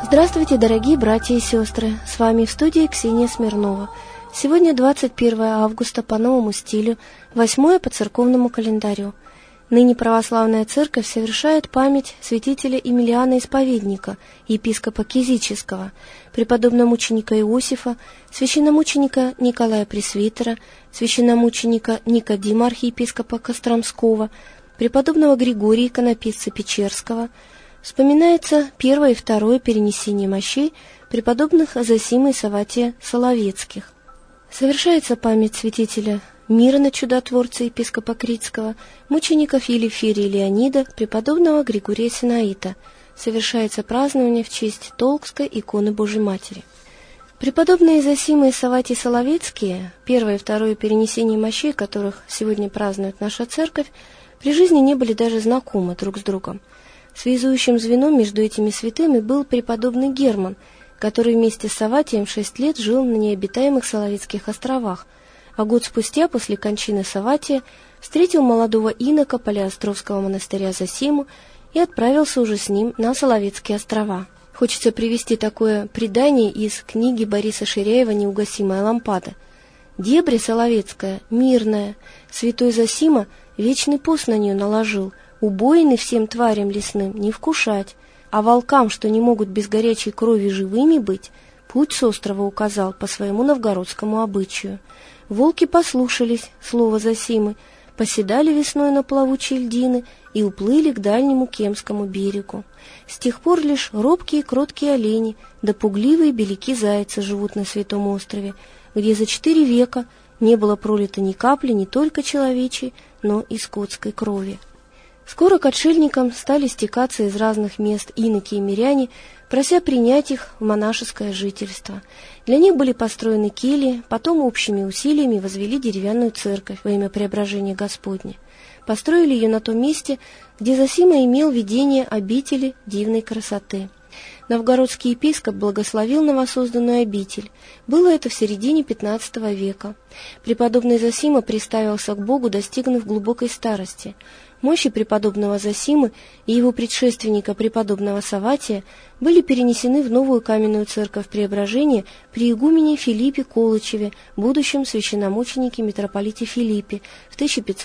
Здравствуйте, дорогие братья и сестры! С вами в студии Ксения Смирнова. Сегодня 21 августа по новому стилю, 8 по церковному календарю. Ныне православная церковь совершает память святителя Емельяна Исповедника, епископа Кизического, преподобномученика Иосифа, священномученика Николая Пресвитера, священномученика Никодима архиепископа Костромского, преподобного Григория иконописца Печерского. Вспоминается первое и второе перенесение мощей преподобных Зосима и Савватия Соловецких. Совершается память святителя Мирона Чудотворца епископа Критского, мучеников Елиферия и Леонида, преподобного Григория Синаита. Совершается празднование в честь Толкской иконы Божьей Матери. Преподобные Зосима и Савватий Соловецкие, первое и второе перенесение мощей, которых сегодня празднует наша церковь, при жизни не были даже знакомы друг с другом. Связующим звеном между этими святыми был преподобный Герман, который вместе с Савватием 6 лет жил на необитаемых Соловецких островах, а год спустя, после кончины Савватия, встретил молодого инока Палеостровского монастыря Зосиму и отправился уже с ним на Соловецкие острова. Хочется привести такое предание из книги Бориса Ширяева «Неугасимая лампада». «Дебри Соловецкая, мирная, святой Зосима вечный пост на нее наложил, убоины всем тварям лесным не вкушать, а волкам, что не могут без горячей крови живыми быть, путь с острова указал по своему новгородскому обычаю. Волки послушались слова Зосимы, поседали весной на плавучей льдины и уплыли к дальнему Кемскому берегу. С тех пор лишь робкие и кроткие олени, да пугливые беляки зайцы живут на Святом острове, где за 4 века не было пролито ни капли не только человечьей, но и скотской крови». Скоро к отшельникам стали стекаться из разных мест иноки и миряне, прося принять их в монашеское жительство. Для них были построены кельи, потом общими усилиями возвели деревянную церковь во имя Преображения Господня. Построили ее на том месте, где Зосима имел видение обители дивной красоты. Новгородский епископ благословил новосозданную обитель. Было это в середине XV века. Преподобный Зосима приставился к Богу, достигнув глубокой старости. Мощи преподобного Зосимы и его предшественника преподобного Савватия были перенесены в новую каменную церковь Преображения при игумене Филиппе Колычеве, будущем священномученике митрополите Филиппе, в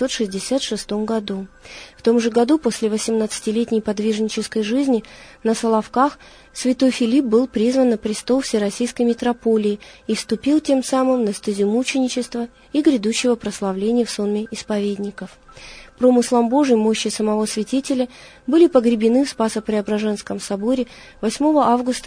1566 году. В том же году, после 18-летней подвижнической жизни на Соловках, святой Филипп был призван на престол Всероссийской митрополии и вступил тем самым на стезю мученичества и грядущего прославления в сонме исповедников. Промыслом Божиим мощи самого святителя были погребены в Спасо-Преображенском соборе 8 августа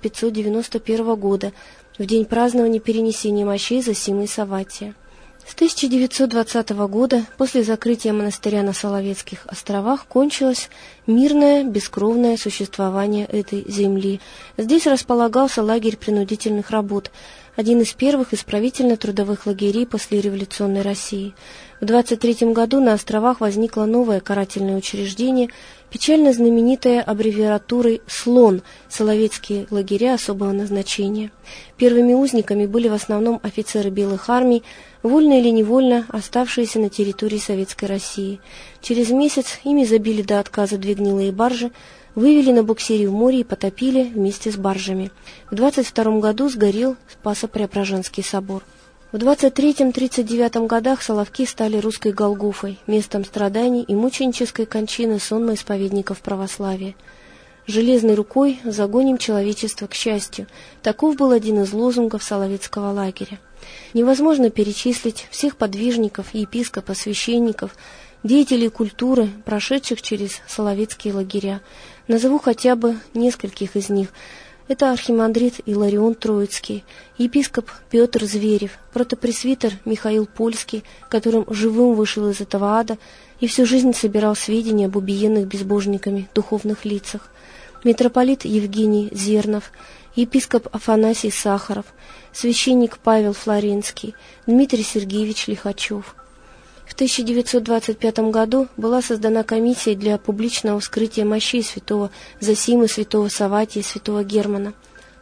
1591 года, в день празднования перенесения мощей Зосимы и Савватия. С 1920 года, после закрытия монастыря на Соловецких островах, кончилось мирное, бескровное существование этой земли. Здесь располагался лагерь принудительных работ, один из первых исправительно-трудовых лагерей после революционной России. В 1923 году на островах возникло новое карательное учреждение, печально знаменитое аббревиатурой «СЛОН» – Соловецкие лагеря особого назначения. Первыми узниками были в основном офицеры белых армий, вольно или невольно оставшиеся на территории Советской России. Через месяц ими забили до отказа 2 гнилые баржи, вывели на буксире в море и потопили вместе с баржами. В 1922 году сгорел Спасо-Преображенский собор. В 1923-1939 годах Соловки стали русской Голгофой, местом страданий и мученической кончины сонма исповедников православия. «Железной рукой загоним человечество к счастью» – таков был один из лозунгов Соловецкого лагеря. Невозможно перечислить всех подвижников, епископов, священников, деятелей культуры, прошедших через Соловецкие лагеря. Назову хотя бы нескольких из них. Это архимандрит Иларион Троицкий, епископ Петр Зверев, протопресвитер Михаил Польский, которым живым вышел из этого ада и всю жизнь собирал сведения об убиенных безбожниками духовных лицах, митрополит Евгений Зернов, епископ Афанасий Сахаров, священник Павел Флоренский, Дмитрий Сергеевич Лихачев. В 1925 году была создана комиссия для публичного вскрытия мощей святого Зосимы, святого Савватия и святого Германа.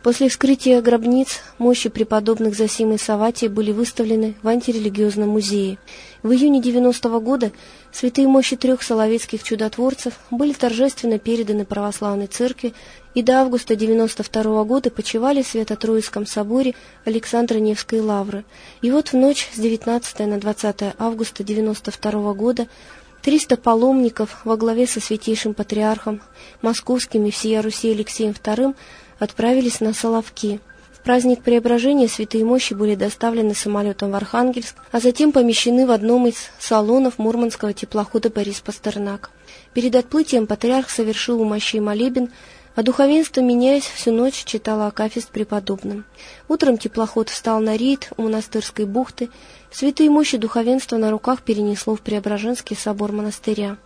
После вскрытия гробниц мощи преподобных Зосимы и Савватия были выставлены в антирелигиозном музее. В июне 90-го года святые мощи 3 соловецких чудотворцев были торжественно переданы православной церкви, и до августа 92-го года почивали в Свято-Троицком соборе Александра Невской лавры. И вот в ночь с 19 на 20 августа 92-го года 300 паломников во главе со святейшим патриархом московским и всея Руси Алексеем II отправились на Соловки. В праздник Преображения святые мощи были доставлены самолетом в Архангельск, а затем помещены в одном из салонов мурманского теплохода «Борис Пастернак». Перед отплытием патриарх совершил у мощей молебен, а духовенство, меняясь, всю ночь читало акафист преподобным. Утром теплоход встал на рейд у Монастырской бухты. Святые мощи духовенства на руках перенесло в Преображенский собор монастыря.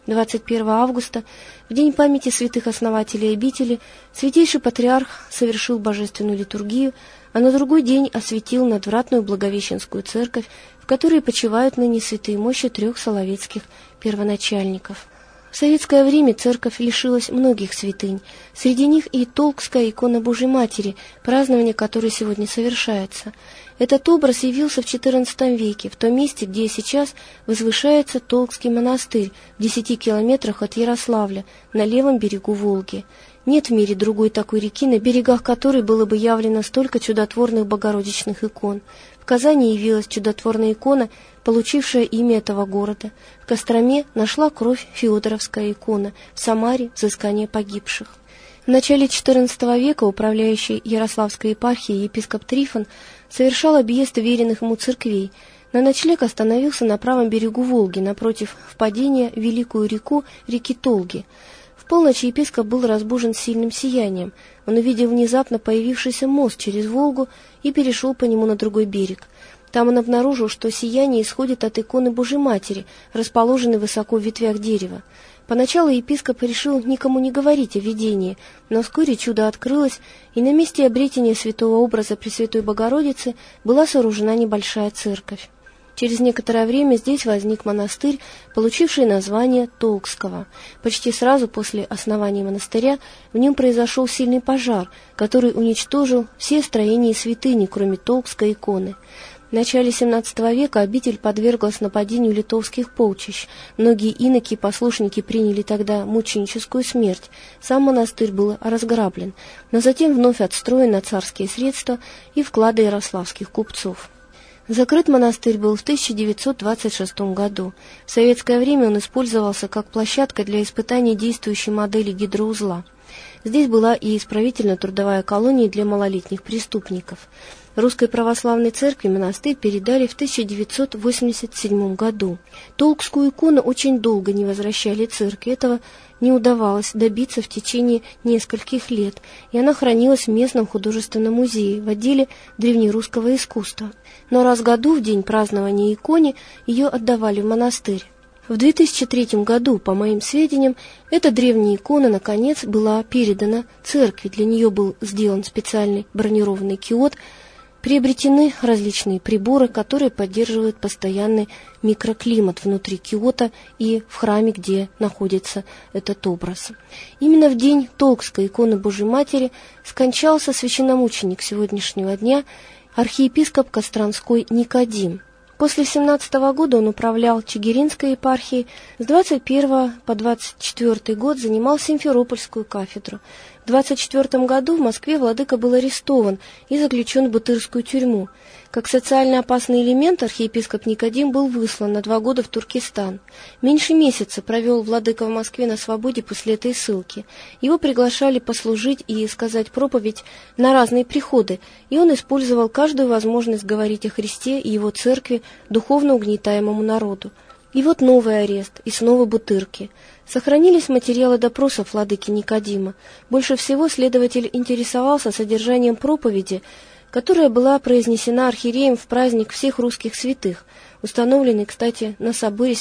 21 августа, в день памяти святых основателей обители, святейший патриарх совершил божественную литургию, а на другой день осветил надвратную Благовещенскую церковь, в которой почивают ныне святые мощи 3 соловецких первоначальников. В советское время церковь лишилась многих святынь, среди них и Толкская икона Божьей Матери, празднование которой сегодня совершается. Этот образ явился в XIV веке, в том месте, где сейчас возвышается Толкский монастырь в 10 километрах от Ярославля, на левом берегу Волги. Нет в мире другой такой реки, на берегах которой было бы явлено столько чудотворных богородичных икон. В Казани явилась чудотворная икона, получившая имя этого города. В Костроме нашла кровь Феодоровская икона, в Самаре взыскание погибших. В начале XIV века управляющий Ярославской епархией епископ Трифон совершал объезд веренных ему церквей. На ночлег остановился на правом берегу Волги, напротив впадения в великую реки Толги. В полночь епископ был разбужен сильным сиянием. Он увидел внезапно появившийся мост через Волгу и перешел по нему на другой берег. Там он обнаружил, что сияние исходит от иконы Божьей Матери, расположенной высоко в ветвях дерева. Поначалу епископ решил никому не говорить о видении, но вскоре чудо открылось, и на месте обретения святого образа Пресвятой Богородицы была сооружена небольшая церковь. Через некоторое время здесь возник монастырь, получивший название Толкского. Почти сразу после основания монастыря в нем произошел сильный пожар, который уничтожил все строения и святыни, кроме Толкской иконы. В начале XVII века обитель подверглась нападению литовских полчищ. Многие иноки и послушники приняли тогда мученическую смерть. Сам монастырь был разграблен, но затем вновь отстроен на царские средства и вклады ярославских купцов. Закрыт монастырь был в 1926 году. В советское время он использовался как площадка для испытаний действующей модели гидроузла. Здесь была и исправительно-трудовая колония для малолетних преступников. Русской православной церкви монастырь передали в 1987 году. Толкскую икону очень долго не возвращали церкви. Этого не удавалось добиться в течение нескольких лет, и она хранилась в местном художественном музее в отделе древнерусского искусства. Но раз в году, в день празднования иконы, ее отдавали в монастырь. В 2003 году, по моим сведениям, эта древняя икона, наконец, была передана церкви. Для нее был сделан специальный бронированный киот, приобретены различные приборы, которые поддерживают постоянный микроклимат внутри киота и в храме, где находится этот образ. Именно в день Толкской иконы Божьей Матери скончался священномученик сегодняшнего дня, архиепископ Костромской Никодим. После 17 года он управлял Чигиринской епархией, с 21 по 24 год занимал Симферопольскую кафедру. В 24 году в Москве владыка был арестован и заключен в Бутырскую тюрьму. Как социально опасный элемент архиепископ Никодим был выслан на 2 года в Туркестан. Меньше месяца провел владыка в Москве на свободе после этой ссылки. Его приглашали послужить и сказать проповедь на разные приходы, и он использовал каждую возможность говорить о Христе и его церкви духовно угнетаемому народу. И вот новый арест, и снова Бутырки. Сохранились материалы допросов владыки Никодима. Больше всего следователь интересовался содержанием проповеди, которая была произнесена архиереем в праздник всех русских святых, установленный, кстати, на соборе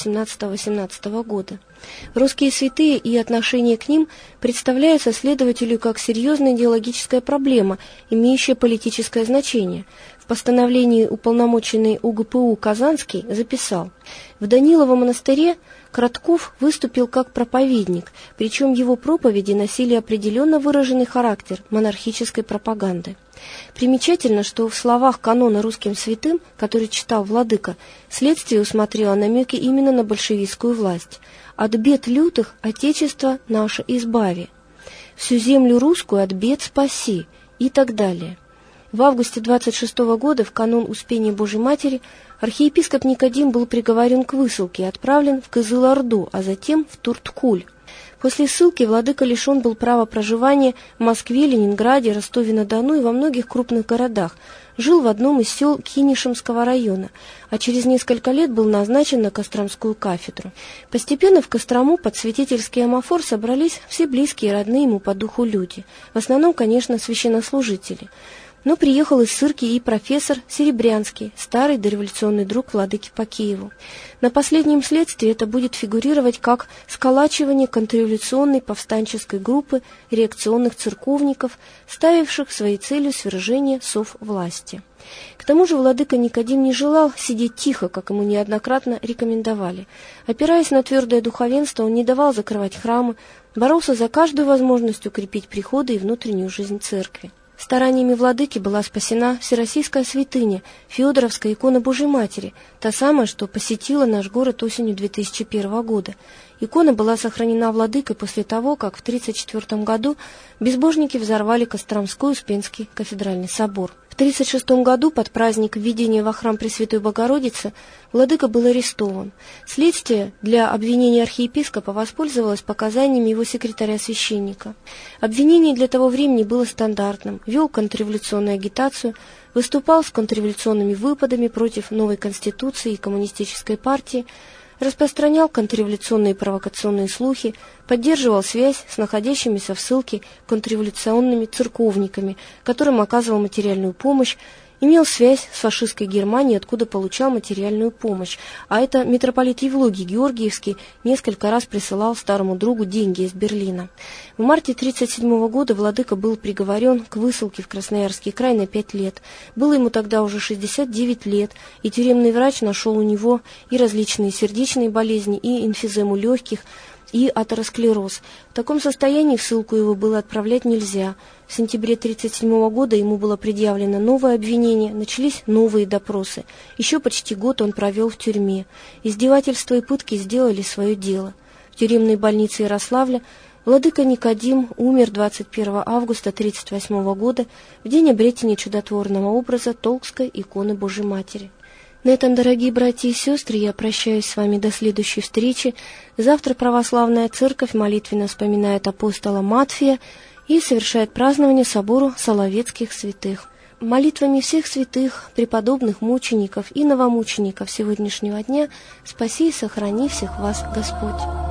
17-18 года. Русские святые и отношение к ним представляются следователю как серьезная идеологическая проблема, имеющая политическое значение. В постановлении уполномоченный УГПУ Казанский записал: «В Даниловом монастыре Кратков выступил как проповедник, причем его проповеди носили определенно выраженный характер монархической пропаганды». Примечательно, что в словах канона русским святым, который читал владыка, следствие усмотрело намеки именно на большевистскую власть. «От бед лютых Отечество наше избави», «Всю землю русскую от бед спаси» и так далее. В августе 26 года, в канун Успения Божьей Матери, архиепископ Никодим был приговорен к высылке и отправлен в Кызыл-Орду, а затем в Турткуль. После ссылки владыка лишен был права проживания в Москве, Ленинграде, Ростове-на-Дону и во многих крупных городах. Жил в одном из сел Кинешемского района, а через несколько лет был назначен на Костромскую кафедру. Постепенно в Кострому под святительский амафор собрались все близкие и родные ему по духу люди, в основном, конечно, священнослужители. Но приехал из Сырки и профессор Серебрянский, старый дореволюционный друг владыки по Киеву. На последнем следствии это будет фигурировать как сколачивание контрреволюционной повстанческой группы реакционных церковников, ставивших своей целью свержение соввласти. К тому же владыка Никодим не желал сидеть тихо, как ему неоднократно рекомендовали. Опираясь на твердое духовенство, он не давал закрывать храмы, боролся за каждую возможность укрепить приходы и внутреннюю жизнь церкви. Стараниями владыки была спасена всероссийская святыня, Феодоровская икона Божьей Матери, та самая, что посетила наш город осенью 2001 года. Икона была сохранена владыкой после того, как в 1934 году безбожники взорвали Костромской Успенский кафедральный собор. В 1936 году под праздник введения во храм Пресвятой Богородицы владыка был арестован. Следствие для обвинения архиепископа воспользовалось показаниями его секретаря-священника. Обвинение для того времени было стандартным: вел контрреволюционную агитацию, выступал с контрреволюционными выпадами против новой конституции и коммунистической партии, распространял контрреволюционные провокационные слухи, поддерживал связь с находящимися в ссылке контрреволюционными церковниками, которым оказывал материальную помощь, имел связь с фашистской Германией, откуда получал материальную помощь. А это митрополит Евлогий Георгиевский несколько раз присылал старому другу деньги из Берлина. В марте 1937 года владыка был приговорен к высылке в Красноярский край на 5 лет. Было ему тогда уже 69 лет, и тюремный врач нашел у него и различные сердечные болезни, и эмфизему легких, и атеросклероз. В таком состоянии в ссылку его было отправлять нельзя. В сентябре 1937 года ему было предъявлено новое обвинение, начались новые допросы. Еще почти год он провел в тюрьме. Издевательства и пытки сделали свое дело. В тюремной больнице Ярославля владыка Никодим умер 21 августа 1938 года в день обретения чудотворного образа Толкской иконы Божьей Матери. На этом, дорогие братья и сестры, я прощаюсь с вами до следующей встречи. Завтра православная церковь молитвенно вспоминает апостола Матфея и совершает празднование собору Соловецких святых. Молитвами всех святых, преподобных мучеников и новомучеников сегодняшнего дня спаси и сохрани всех вас Господь.